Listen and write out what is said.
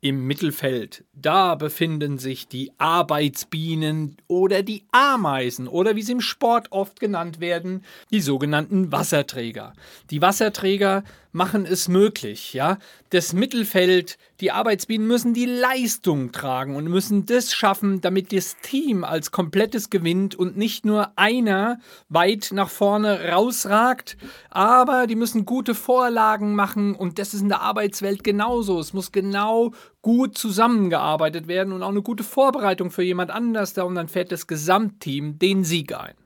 Im Mittelfeld, da befinden sich die Arbeitsbienen oder die Ameisen oder wie sie im Sport oft genannt werden, die sogenannten Wasserträger. Die Wasserträger machen es möglich, ja. Das Mittelfeld, die Arbeitsbienen müssen die Leistung tragen und müssen das schaffen, damit das Team als komplettes gewinnt und nicht nur einer weit nach vorne rausragt, aber die müssen gute Vorlagen machen und das ist in der Arbeitswelt genauso. Es muss genau gut zusammengearbeitet werden und auch eine gute Vorbereitung für jemand anders da und dann fährt das Gesamtteam den Sieg ein.